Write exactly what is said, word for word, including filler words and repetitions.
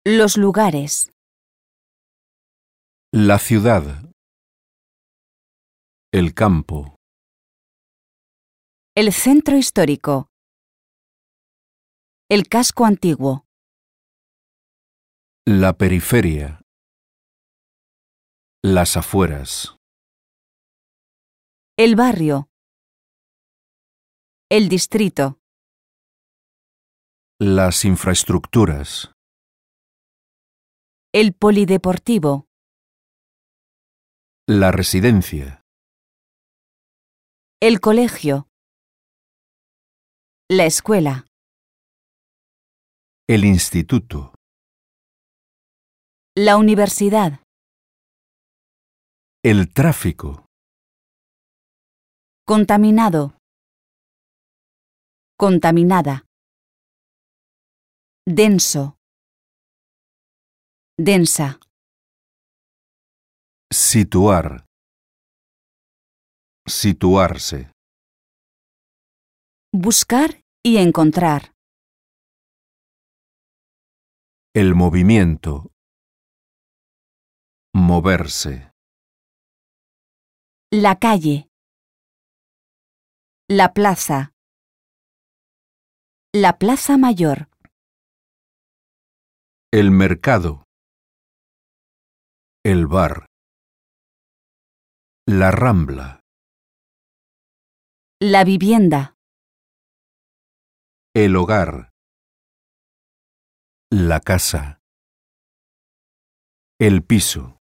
Los lugares. La ciudad. El campo. El centro histórico. El casco antiguo. La periferia. Las afueras. El barrio. El distrito. Las infraestructuras. El polideportivo. La residencia. El colegio. La escuela. El instituto. La universidad. El tráfico. Contaminado. Contaminada. Denso. Densa. Situar. Situarse. Buscar y encontrar. El movimiento. Moverse. La calle. La plaza. La plaza mayor. El mercado. El bar. La rambla. La vivienda. El hogar. La casa. El piso.